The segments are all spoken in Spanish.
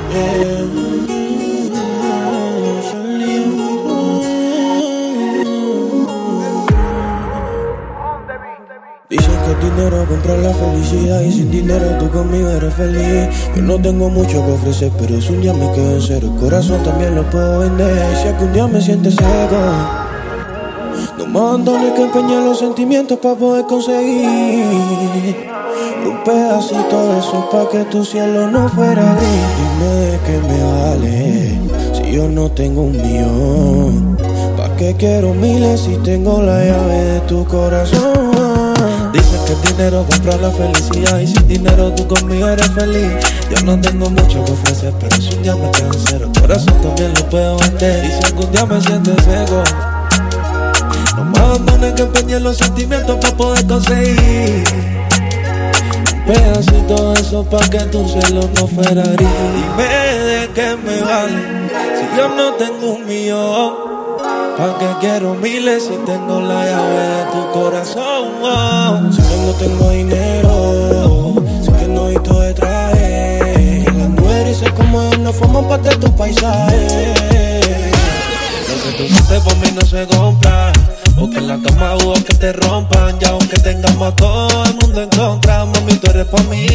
Dicen que el dinero compra la felicidad y sin dinero tú conmigo eres feliz. Yo no tengo mucho que ofrecer, pero si un día me quedo en cero, el corazón también lo puedo vender. Si algún día me sientes seco, no me abandones que empeñé los sentimientos para poder conseguir un pedacito de eso pa' que tu cielo no fuera gris. Dime de qué me vale si yo no tengo un millón. ¿Pa' qué quiero miles si tengo la llave de tu corazón? Dicen que el dinero compra la felicidad y sin dinero tú conmigo eres feliz. Yo no tengo mucho que ofrecer, pero si un día me quedo en cero, el corazón también lo puedo vender. Y si algún día me sientes seco, no me abandones que empeñé los sentimientos para poder conseguir un pedacito de eso pa' que tu cielo no fuera gris. Dime de qué me vale si yo no tengo un millón. ¿Pa' qué quiero miles si tengo la llave de tu corazón? Sé que no tengo dinero, sé que no visto de traje, que las mujeres se como no forman parte de tu paisaje. Lo que tú hiciste por mí no se compra, porque en la cama hubo que te rompan. Y aunque tengamos a todo el mundo en contra, mami, tú eres pa' mí.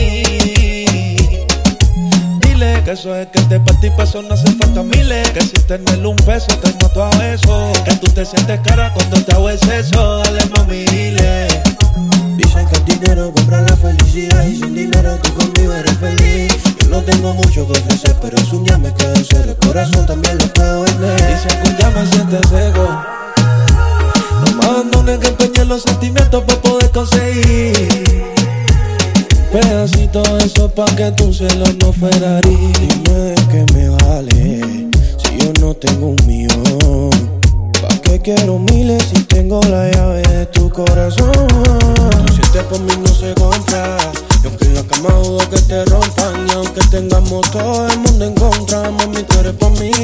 Dile que eso es que te partí peso, no hace falta miles. Que sin tenerle un peso te mato a besos. Que tú te sientes cara cuando te hago exceso. Dale mami, dile. Dicen que el dinero compra la felicidad y sin dinero tú conmigo eres feliz. Yo no tengo mucho que ofrecer, pero si un día me quedo en cero, el corazón también lo puedo vender. Y si algún día me sientes seco, no me abandones que empeñé los sentimientos para poder conseguir pedacito de eso pa' que tu cielo no fuera gris. Dime de qué me vale si yo no tengo un millón. ¿Pa' qué quiero miles si tengo la llave de tu corazón? Tú sientes por mí no se compra, y aunque en la cama dudo que te rompan. Y aunque tengamos todo el mundo en contra, mami, tú eres pa' mí.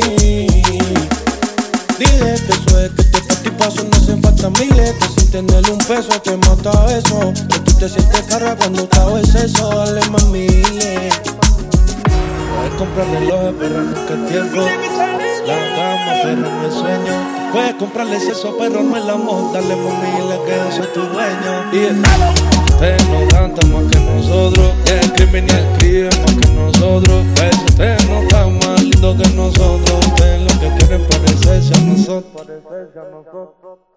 Dile que eso es que te partí paso, no hacen falta miles. Que sin tenerle un peso te mata a besos. Que tú te sientes cara cuando te hago exceso. Dale mami, dile. Puedes comprar relojes pero nunca es tiempo. La cama pero no es sueño. Puedes comprarle exceso pero no el amor. Dale mami, dile que yo soy tu dueño. Ustedes no cantan más que nosotros, escriben y escriben más que nosotros. Pero ustedes no están más lindos que nosotros. Ustedes lo que quieren parecerse a nosotros.